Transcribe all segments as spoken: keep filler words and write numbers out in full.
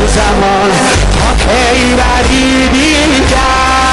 زمان تا کی بری دیگر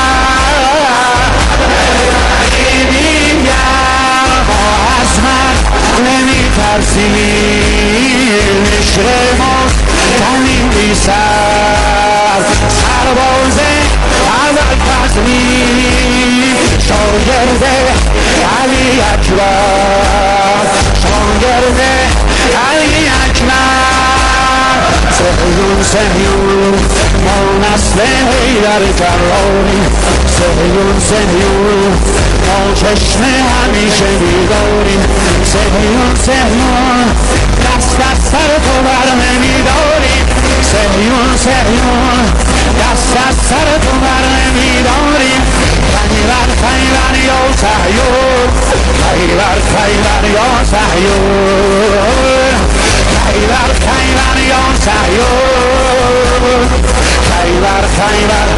ما از من نمی ترسیم عشق ما تنین بی سر سرباز اول تصمیم شاگرد علی اکبر شاگرد علی اکبر سهیون سهیون ما نسل حیدر کراری سهیون سهیون ما چشم همیشه بیداریم سهیون سهیون دست از سر تو بر نمیداریم سهیون سهیون دست از سر تو بر نمیداریم خیبر خیبر یا سهیون خیبر خیبر یا سهیون خیبر خیبر یا سهیون خیبر خیبر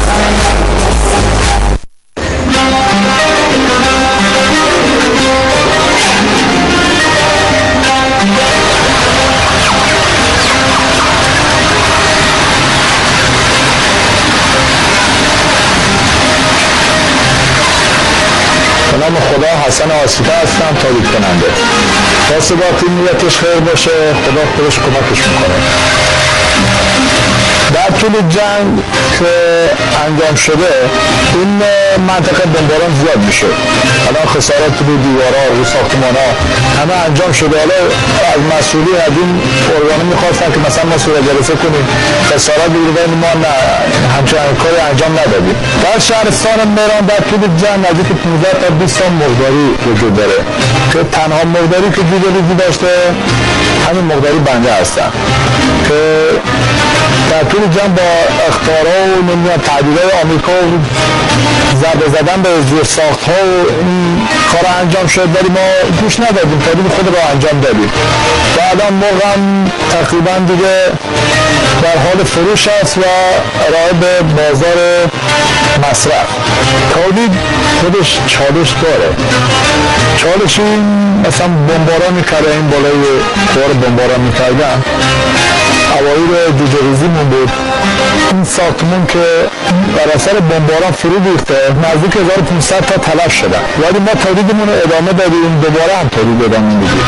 به نام خدا حسن آسیفه هستم، تولید کننده. خواست باقی نیتش خیر باشه، خدا خودش کمکش میکنه. در طول جنگ که انجام شده این منطقه بمباران زیاد میشه. الان خسارات رو دیوارها و ساختمانها همه انجام شده. حالا از مسئولی از این ارگانه میخواستن که مثلا ما صورت جلسه کنیم خسارات بگیریم، ما نه همچنان کاری انجام ندادیم. در شهرستان مهران در طول جنگ نزدیک پانزده تا بیست تا مرغداری وجود داره که تنها مرغداری که جوجه ریزی داشته همین مرغداری بنده هستن که در طول جنگ با اخطارها و نمیدونم تعدیلات آمریکا و ضربه زدن به زیرساخت‌ها و این کار انجام شد، ولی ما گوش ندادیم، تولید خود را انجام دادیم. و الان مرغ هم تقریبا دیگه در حال فروش است و ارائه به بازار مصرف. تولید خودش چالش داره. چالش این مثلا بمباران میکرده، این بالای بار بمباران میکردن اوایل جوجه ریزیمون بود. این ساختمون که بر اثر بمباران فرو ریخته نزدیک هزار و پانصد تا تلف شدن، ولی ما تولیدمون رو ادامه دادیم، دوباره هم تولید ادامه میدیم.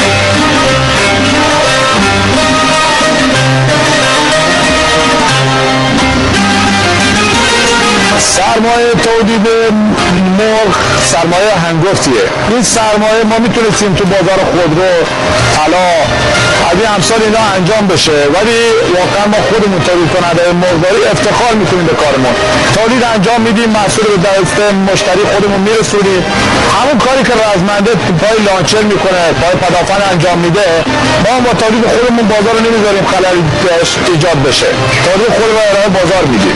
سرمایه تولید مرغ سرمایه هنگفتیه. این سرمایه ما میتونستیم تو بازار خودرو، طلا، از این امثال اینا انجام بشه، ولی واقعا ما خودمون تولید کننده مرغداری افتخار میکنیم به کارمون. تولید انجام میدیم، محصول به دست مشتری خودمون میرسونیم. همون کاری که رزمنده پای لانچر میکنه، پای پدافند انجام میده، ما با تولید خودمون بازار رو نمیذاریم خلل ایجاد بشه. تولید خود رو ارائه بازار میدیم.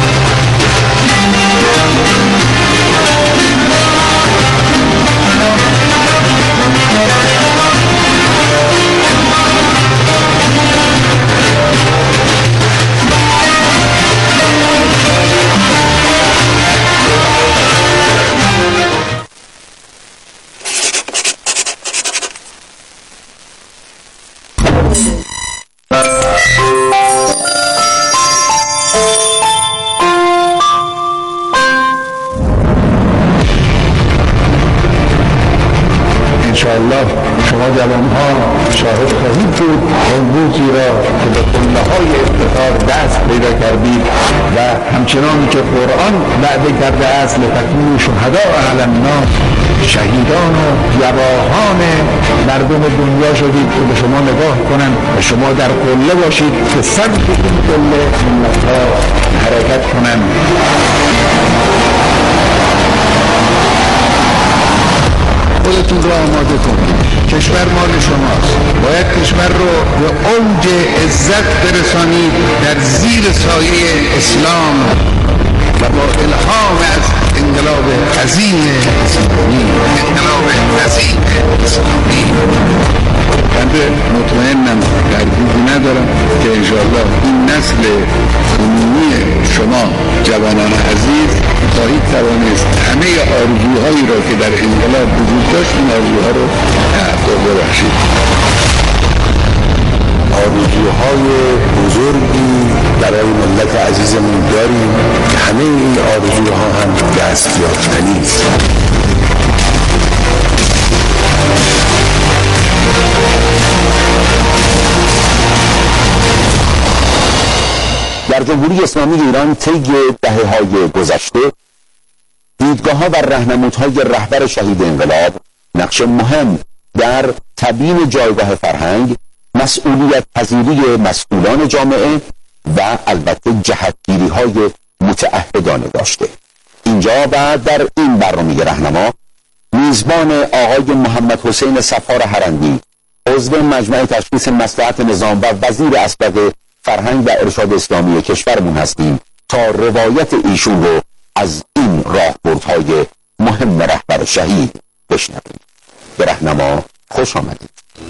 انشاءالله شما جوانها شاهد خواهید بود امروزی را که به قله‌های افتخار دست پیدا کردید و همچنان که قرآن وعده کرده است لتکونوا شهداء علی الناس، شهیدان و گواهان مردم دنیا شدید که به شما نگاه کنند و شما در قله باشید که سمت این قله ملت‌ها حرکت کنند. خودتون را آماده کنید. کشور مال شماست. باید کشور رو به اوج عزت برسانید در زیر سایه اسلام و با الهام از انقلاب عظیم اسلامی. انقلاب عظیم اسلامی. بنده مطمئنم، تردیدی ندارم که انشاءالله این نسل عمومی شما جوانان عزیز خواهید توانست همه آرزوهایی را که در انقلاب وجود داشت این آرزوها رو تحقق ببخشید. آرزوهای بزرگی برای ملت عزیزمون داریم که همه این آرزوها هم دستیافتنی است. در جمهوری اسلامی ایران طی دهه‌های گذشته دیدگاه‌ها و راهنمودهای رهبر شهید انقلاب نقش مهم در تبیین جایگاه فرهنگ، مسئولیت پذیری مسئولان جامعه و البته جهتگیری‌های متعهدانه داشته. اینجا و در این برنامه راهنما میزبان آقای محمد حسین صفار هرندی، عضو مجمع تشخیص مصلحت نظام و وزیر اسبق فرهنگ و ارشاد اسلامی کشورمون هستیم تا روایت ایشون رو از این راهبردهای مهم رهبر شهید بشنویم. به راهنما خوش آمدید.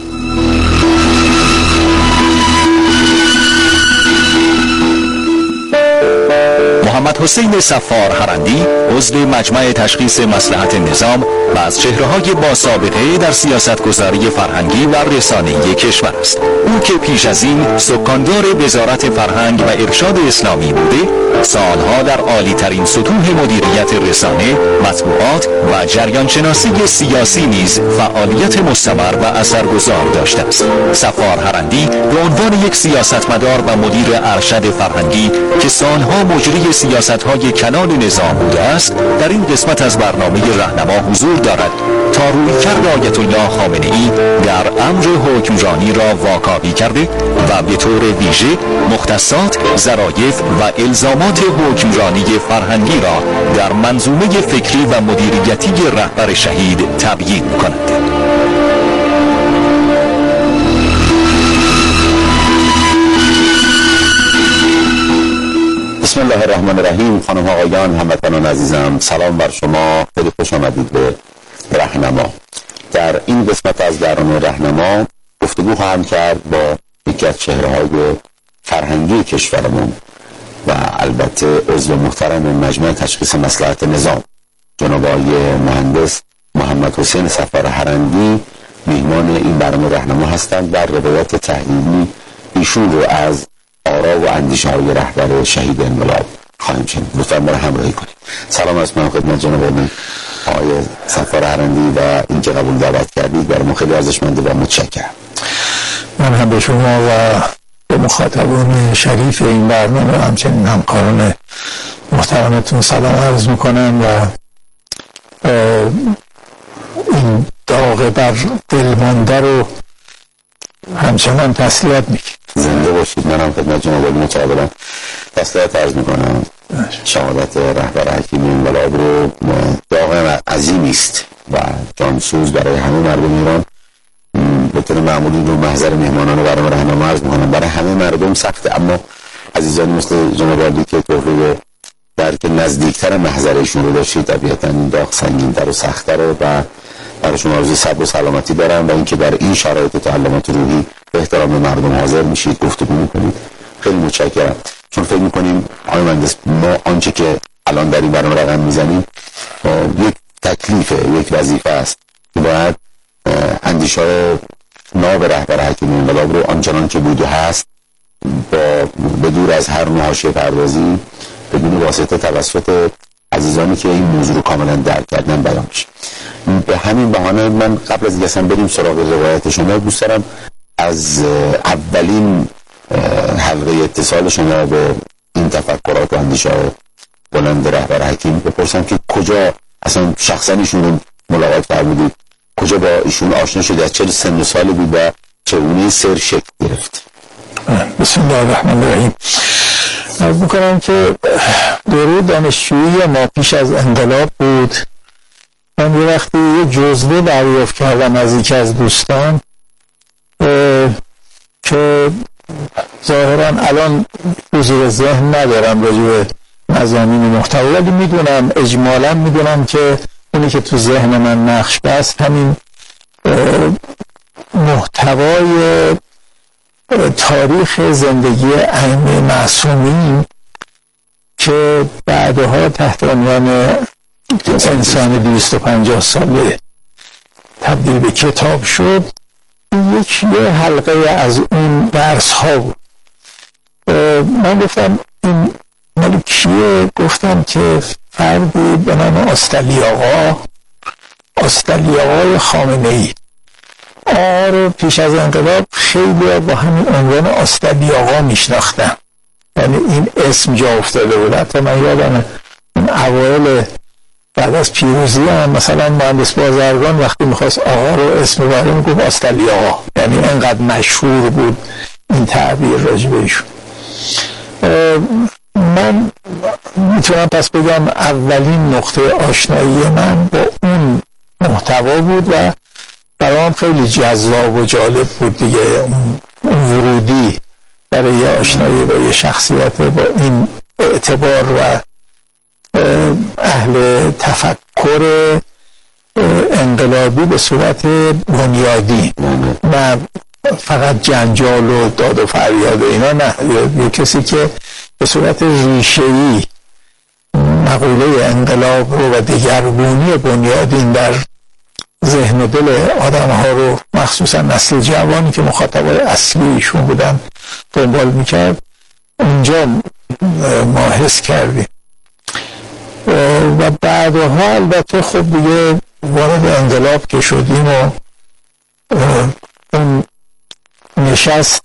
محمد حسین صفار هرندی عضو مجمع تشخیص مصلحت نظام و از چهره‌های با سابقه در سیاستگذاری فرهنگی و رسانه‌ای کشور است. او که پیش از این سکاندار وزارت فرهنگ و ارشاد اسلامی بوده، سالها در عالی‌ترین سطوح مدیریت رسانه، مطبوعات و جریانشناسی سیاسی نیز فعالیت مستمر و اثرگذار داشته است. صفار هرندی به عنوان یک سیاستمدار و مدیر ارشد فرهنگی که سالها مجری سیاست‌های کلان نظام بوده است، در این قسمت از برنامه راهنما حضور دارد تا رویکرد آیت الله خامنه‌ای در امر حکمرانی را واکاوی کرده و به طور ویژه مختصات، ظرایف و الزامات حکمرانی فرهنگی را در منظومه فکری و مدیریتی رهبر شهید تبیین کند. بسم الله الرحمن الرحیم. خانم آقایان، هموطنان عزیزم، سلام بر شما. خیلی خوش آمدید به راهنما. در این قسمت از برنامه راهنما گفتگو خواهم کرد با یکی از چهره‌های فرهنگی کشورمون و البته عضو محترم مجمع تشخیص مصلحت نظام، جناب آقای مهندس محمد حسین صفار هرندی میهمان این برنامه راهنما هستند. در روایت تحلیلی ایشون رو از آرا و اندیشه های رهبر شهید انقلاب خواهیم شنید. لطفاً ما رو همراهی کنید. سلام از من خدمت جناب آقای صفار هرندی و اینکه قبول دعوت کردید برای ما خیلی ارزشمنده و متشکرم. من هم به شما و به مخاطبان شریف این برنامه و همچنین همکاران محترمتون سلام عرض میکنم و این داغ بر دلمانده رو همچنان تسلیت میکنم. زنده باشید. من هم خدمت جناب عالی متعالی تسلیت عرض میکنم. شهادت رهبر حکیم انقلاب رو داغ عظیمی است و جانسوز برای همه مردم ایران. به طور معمولی رو محضر مهمانان برنامه راهنما عرض میکنم، برای همه مردم سخته، اما عزیزان مثل جناب عالی که توفیق درک نزدیکتر محضرشون رو داشتید، طبیعتا این داغ سنگین‌تر و سخت‌تر و برایشون آرزوی صبر و سلامتی دارم و اینکه در این شرایط تعلمات روحی به احترام مردم حاضر میشید، گفتگو میکنید. خیلی متشکرم. چون فکر میکنیم آقای مهندس ما آنچه که الان در این برنامه رقم میزنیم یک تکلیفه، یک وظیفه است که باید اندیشه ناب رهبر حکیم انقلاب رو آنچنان که بود و هست با به دور از هر نوع حاشیه پردازی بدون واسطه توسط عزیزانی که این موضوع رو کاملا درک کردن بیان بشه. به همین بهانه من قبل از اینکه اصلا بریم سراغ روایت شما دوست دارم از اولین حلقه اتصال شما به این تفکرات و اندیشه بلند رهبر حکیم بپرسم که کجا اصلا شخصا ایشون رو ملاقات فرمودید، کجا با ایشون آشنا شدید، از چه سن و سالی بود و چگونه سر شکل گرفت؟ بسم الله الرحمن الرحیم. عرض میکنم که دوره دانشجویی ما پیش از انقلاب بود. من یه وقتی یه جزوه دریافت کردم از یکی از دوستان که ظاهرا الان حضور ذهن ندارم راجع به مضامین محتوا، ولی میدونم اجمالا میدونم که اونی که تو ذهن من نقش بست همین محتوای تاریخ زندگی ائمه معصومین که بعدها تحت عنوان انسان دویست و پنجاه ساله تبدیل به کتاب شد یک یه حلقه از اون درس ها بود. من گفتم این مال کیه؟ گفتم که فردی به نام آستلی آقا آستلی آقای خامنه ای. آقا رو پیش از انقلاب خیلی با همین عنوان آستلی آقا میشناختن، یعنی این اسم جا افتاده بود. حتی من یادم این اوایل بعد از پیروزی هم مثلا مهندس بازرگان وقتی میخواست آقا رو اسم ببره میگفت آستلی آقا، یعنی انقدر مشهور بود این تعبیر راجع بهشون. من میتونم پس بگم اولین نقطه آشنایی من با اون محتوا بود و برام خیلی جذاب و جالب بود دیگه، اون ورودی برای آشنایی با یه شخصیت با این اعتبار و اهل تفکر انقلابی به صورت بنیادی، نه فقط جنجال و داد و فریاد و اینا، نه، یه کسی که به صورت ریشه‌ای مقوله انقلاب رو و دگرگونی بنیادین در ذهن و دل آدم ها رو مخصوصا نسل جوانی که مخاطبای اصلی ایشون بودن دنبال میکرد، اونجا ما حس کردیم. و بعدها البته خب دیگه وارد انقلاب که شدیم و اون نشست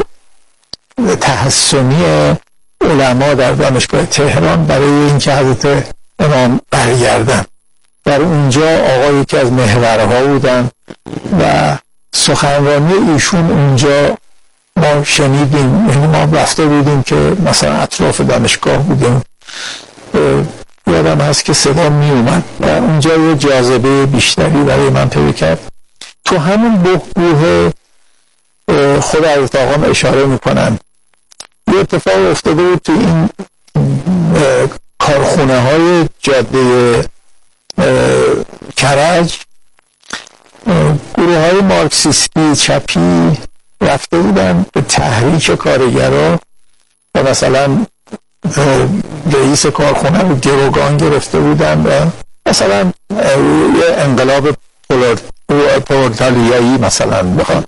تحسنی علما در دانشگاه تهران برای اینکه حضرت امام برگردن، در اونجا آقایی که از محورها بودن و سخنرانی ایشون اونجا ما شنیدیم، یعنی ما رفته بودیم که مثلا اطراف دانشگاه بودیم، یادم هست که صدا می اومد و اونجا یه جاذبه بیشتری برای من پیدا کرد. تو همون بحبوه خود حضرت آقام اشاره میکنن یه اتفاق افتاده بود تو این کارخونه های جاده کرج، گروه های مارکسیستی چپی رفته بودن به تحریک کارگران و مثلا رئیس کارخونه رو گروگان گرفته بودن و مثلا یه انقلاب پرولتاریایی مثلا بخوان.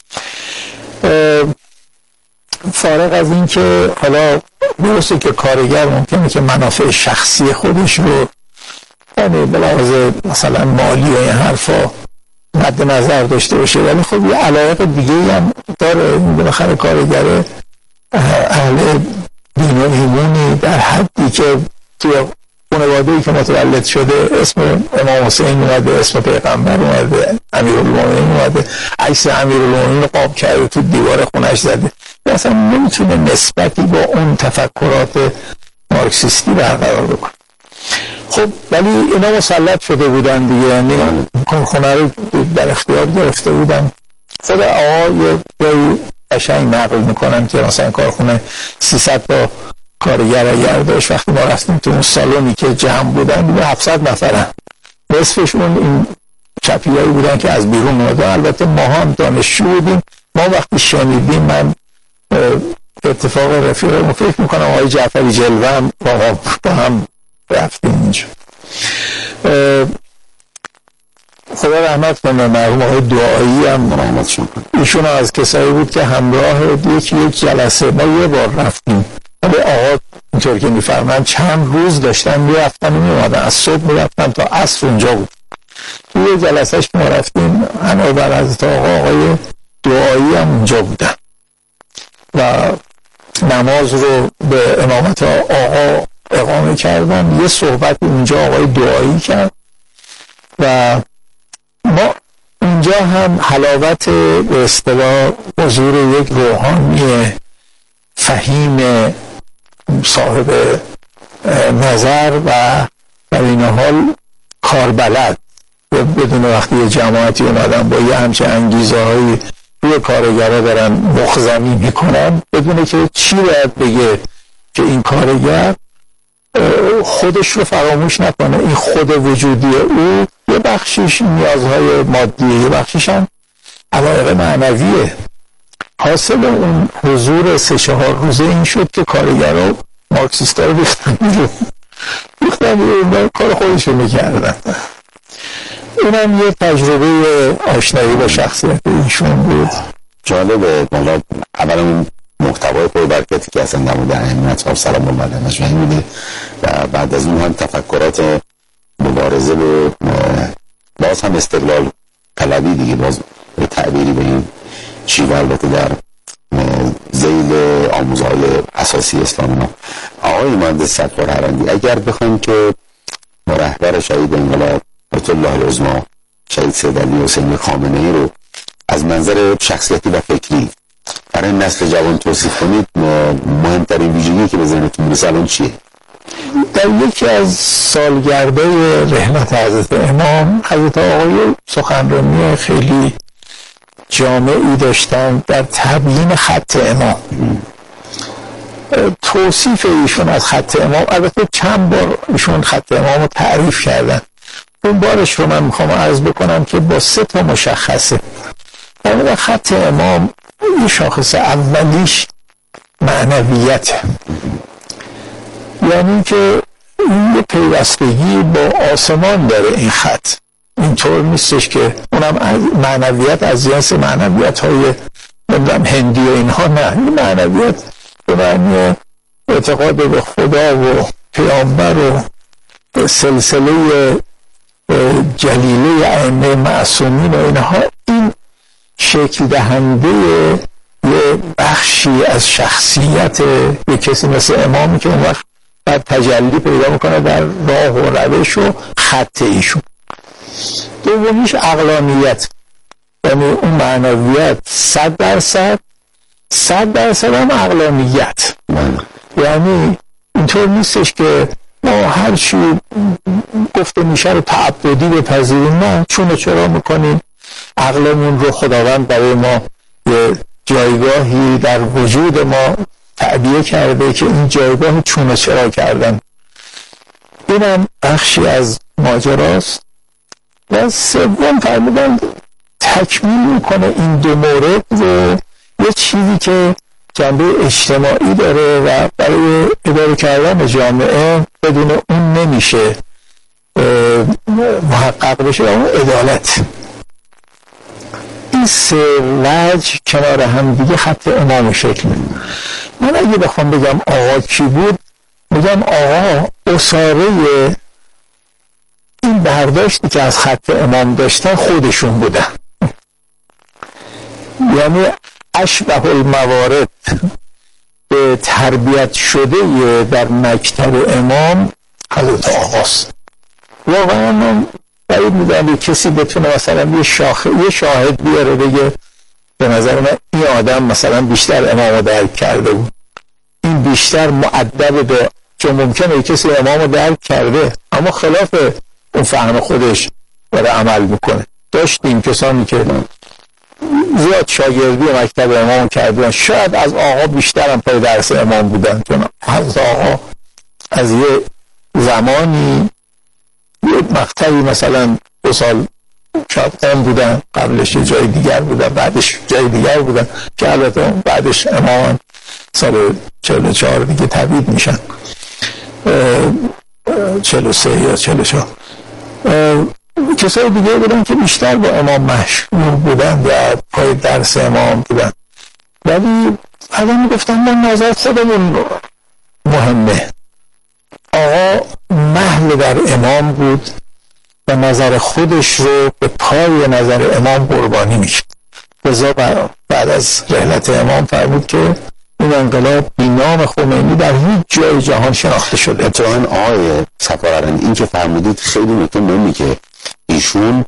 فارغ از این که حالا درسته که کارگر ممکنه که منافع شخصی خودش رو یعنی بلحاظ مثلا مالی و این حرفا مد نظر داشته باشه، ولی خب یه علاقه دیگه هم داره. بالاخره کارگر اهل دین و ایمونی در حدی که توی خانواده‌ای که متولد شده اسم امام حسین اومده، اسم پیغمبر اومده، امیرالمومنین اومده، عکس امیرالمومنین قاب کرده تو دیوار خونش زده، اصلا نمیتونه نسبتی با اون تفکرات مارکسیستی برقرار بکنه. خب ولی اینا مسلط شده بودن دیگه، یعنی کارخونه رو در اختیار گرفته بودن. خود آقا یه جایی قشنگ نقل میکنن که مثلا کارخونه سیصد تا کارگر اگر داشت، وقتی ما رفتیم تو اون سالونی که جمع بودن دیگه هفتصد نفرن، نصفشون این چپیایی بودن که از بیرون اومدن. البته ما هم دانشجو بودیم، ما وقتی شنیدیم، من اتفاق رفیقمو فکر میکنم آقای جعفری جلوه هم با هم رفتیم اینجا. خدا رحمت کنه مرحوم آقای دعایی هم رحمتشون کنه، ایشون از کسایی بود که همراه یکی یک جلسه ما یه بار رفتیم، ولی آقا اینطور که میفرمن چند روز داشتن میرفتن و میومدن، از صبح میرفتن تا عصر اونجا بود. توی یه جلسهش که ما رفتیم همه بر حضرت آقا آقای دعایی هم اونجا بودن و نماز رو به امامت آقا اقامه کردن. یه صحبت اونجا آقای دعایی کرد و ما اونجا هم حلاوت به اصطلاح حضور یک روحانی فهیم صاحب نظر و در این حال کاربلد، بدون وقتی یه جماعتی اومدن با یه همچه انگیزه هایی روی کارگرها دارن مخزمی میکنن، بدونه که چی باید بگه که این کارگر خودش رو فراموش نکنه. این خود وجودی او یه بخشش نیازهای مادیه، یه بخشش هم علاقه معنویه. حاصل اون حضور سه چهار روزه این شد که کارگرها مارکسیستا رو ریختن بیرون، ریختن بیرون کار خودش رو میکردن. اونم یه تجربه آشنایی با شخصیت ایشون بود. جالبه. مالا اولا اون محتوای پربرکتی که اصلا نموده اهمیت ها سلام الله علیه مجمعی میده و بعد از اون هم تفکرات مبارزه به باز هم استقلال طلبی دیگه، باز به تعبیری به این شیوه البته در ذیل آموزهای اساسی اسلام. آقای مهندس ستار حرندی، اگر بخوایم که رهبر شهید انقلاب آیت الله العظمی شهید سید علی حسینی خامنه ای رو از منظر شخصیتی و فکری برای نسل جوان توصیف کنید، مهمترین ویژگی که به ذهنتون میرسه الان چیه؟ در یکی از سالگرده رحمت حضرت امام، حضرت آقای سخنرانی خیلی جامعی داشتن در تبیین خط امام. توصیف ایشون از خط امام، البته چند بار ایشون خط امام رو تعریف کردن، اون بارش رو من میخوام عرض بکنم که با سه تا مشخصه. در خط امام این شاخص اولیش معنویته، یعنی که این یه پیوستگی با آسمان داره این خط. اینطور نیستش که اونم معنویت از جنس معنویت های هندی و اینها، نه، این معنویت به معنی اعتقاد به خدا و پیامبر و سلسله جلیله ائمه معصومین و اینها، این شکل دهنده یه بخشی از شخصیت یه کسی مثل امامی که اون وقت بعد تجلی پیدا میکنه در راه و روش و خط ایشون. دومیش عقلانیت، یعنی اون معنویت صد درصد صد درصد هم عقلانیت. یعنی اینطور نیستش که ما هر چی گفته میشه رو تعبدی بپذیریم، نه، چون چرا میکنیم عقلمون رو خداوند برای ما یه جایگاهی در وجود ما تعبیه کرده که این جایگاه چون چرا کردن. اینم بخشی از ماجراست. و سوم فرمودن تکمیل میکنه این دو مورد رو یه چیزی که جنبه اجتماعی داره و برای اداره کردن جامعه بدون اون نمیشه محقق بشه، اون عدالت. این سه وجه کنار هم دیگه خط امام شکل میده. من اگه بخوام بگم آقا کی بود، میگم آقا اساره این برداشتی که از خط امام داشتن خودشون بودن. یعنی اشبه الموارد به تربیت شده در مکتب امام حضرت آقاست. واقعا من باید میدونم کسی بتونه مثلا یه, شاخ... یه شاهد بیاره بگه به نظر من این آدم مثلا بیشتر امام رو درک کرده بود، این بیشتر مؤدب به، چون ممکنه کسی امام رو درک کرده اما خلاف اون فهم خودش برای عمل میکنه. داشتیم کسانی که زیاد شاگردی مکتب امام کردن، شاید از آقا بیشتر هم پای درس امام بودن، چون از آقا از یه زمانی یه مقطعی مثلا دو سال شاید قم بودن، قبلش جای دیگر بودن، بعدش جای دیگر بودن که البته بعدش امام سال چهل و چهار دیگه تبعید میشن، چهل و سه یا چهل و چهار. کسای دیگه بودن که بیشتر با امام مشغول بودن و پای درس امام بودن، ولی الان میگفتن من نظر خودمون مهمه. آقا محل در امام بود و نظر خودش رو به پای نظر امام قربانی میشد. لذا بعد از رحلت امام فرمود که این انقلاب بی نام خمینی در هیچ جای جهان شناخته شده. اتفاقاً آقای سفاره‌رندی این که فرمودید خیلی نکته مهمی که ایشون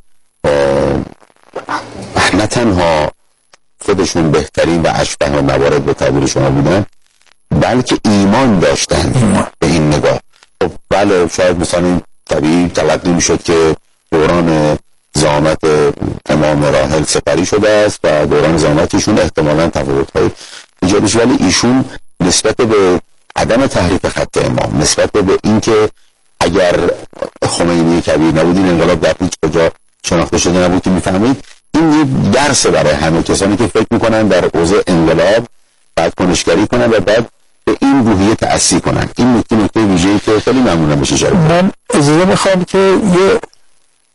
نه تنها خودشون بهترین و اشبه و موارد به تعبیر شما بودن، بلکه ایمان داشتن ایمان. به این نگاه خب بله، شاید مثلا این طبیعی تلقی میشد که دوران زعامت امام راحل سپری شده است و دوران زعامتشون احتمالاً تفاوت‌های ایجاد شد، ولی ایشون نسبت به عدم تحریف خط امام، نسبت به اینکه اگر خمینی کبیر نبود این انقلاب در هیچ کجا شناخته شده نبود که میفهمید، این یه درس برای همه کسانی که فکر میکنن در اوضاع انقلاب بعد کنشگری کنن و بعد به این روحیه تأثیر کنن. این نکته نکته ویژه‌ای که خیلی ممنونم بشه. من اجازه میخوام که یه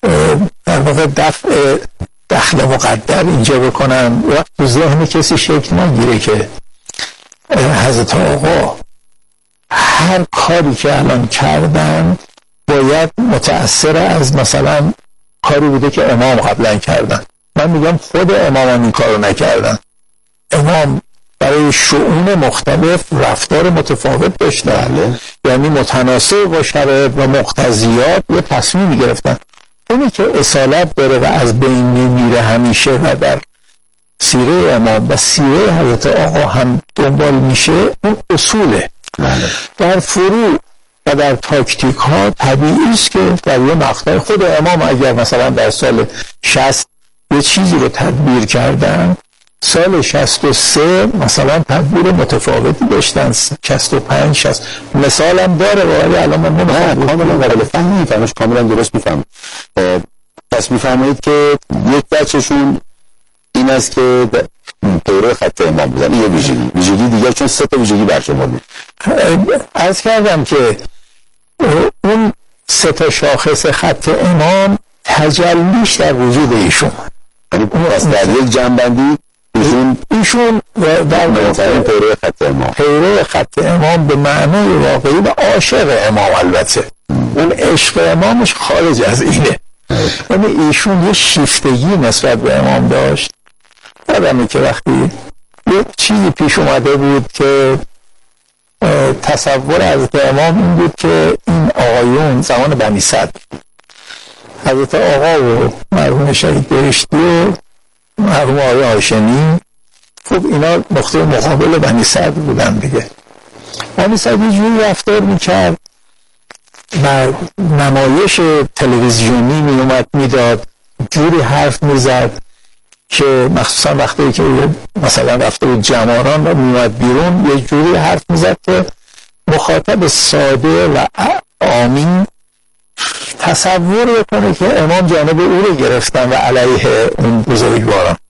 در واقع دفع دخل مقدر اینجا بکنن و تو ذهن کسی شکل نگیره که حضرت آقا هر کاری که الان کردن باید متأثر از مثلا کاری بوده که امام قبلا کردن. من میگم خود امامان این کارو نکردن. امام برای شؤون مختلف رفتار متفاوت داشتن، یعنی متناسب با شرایط و مقتضیات یه تصمیم گرفتن. اونی که اصالت داره و از بین میره همیشه و در سیره امام و سیره حضرت آقا هم دنبال میشه، اون اصوله. در فروع و در تاکتیک ها طبیعی است که در یه مقطع خود امام اگر مثلا در سال شصت یه چیزی رو تدبیر کردن، سال شصت و سه مثلا تدبیر متفاوتی داشتن، شصت و پنج شصت مثالم داره ولی الان من نمیخوام کاملا قابل فهم میفهمش، کاملا درست میفهم. پس میفهمید که یک بچهشون این است که پیرو خط امام بودن. این یه ویژگی ویژگی دیگر، چون سه تا ویژگی برشمرد بود. عرض کردم که اون سه تا شاخص خط امام تجلیش در وجود ایشون، یعنی اون در یک جنبندی ایشون ایشون در واقع پیرو خط امام پیرو خط امام به معنای واقعی و عاشق امام. البته اون عشق امامش خارج از اینه، یعنی ایشون یه شیفتگی نسبت به امام داشت. آدمی که وقتی یک چیزی پیش اومده بود که تصور حضرت امام این بود که این آقایون زمان بنی صدر، حضرت آقا و مرحوم شهید بهشتی و مرحوم آقای هاشمی، خب اینا نقطه مقابل بنی صدر بودن دیگه. بنی صدر یه جوری رفتار میکرد و نمایش تلویزیونی می اومد میداد، جوری حرف میزد که مخصوصا وقتی که مثلا رفته بود جماران و میومد بیرون یه جوری حرف میزد که مخاطب ساده و آمین تصور بکنه که امام جانب او رو گرفتن و علیه اون بزرگواران